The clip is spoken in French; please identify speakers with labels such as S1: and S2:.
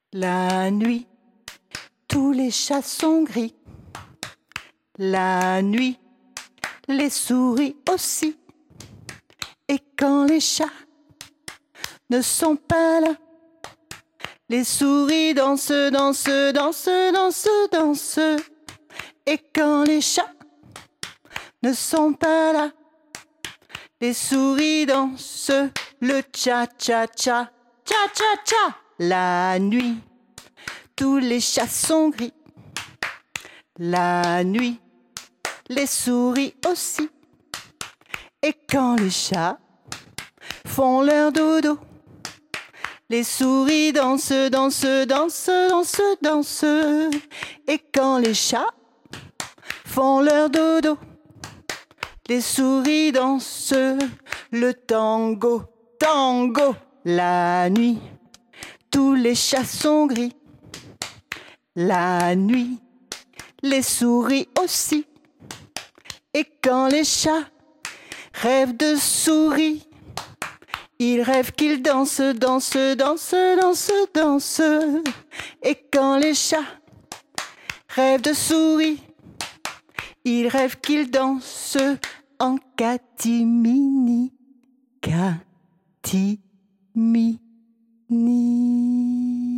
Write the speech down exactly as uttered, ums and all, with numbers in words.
S1: La nuit, tous les chats sont gris. La nuit, les souris aussi. Et quand les chats ne sont pas là, les souris dansent, dansent, dansent, dansent, dansent. Et quand les chats ne sont pas là, les souris dansent le cha-cha-cha, cha-cha-cha. La nuit, tous les chats sont gris. La nuit, les souris aussi. Et quand les chats font leur dodo, les souris dansent, dansent, dansent, dansent, dansent. Et quand les chats font leur dodo, les souris dansent le tango, tango. La nuit, tous les chats sont gris. La nuit, les souris aussi. Et quand les chats rêvent de souris, ils rêvent qu'ils dansent, dansent, dansent, dansent, dansent. Et quand les chats rêvent de souris, ils rêvent qu'ils dansent en catimini, catimini.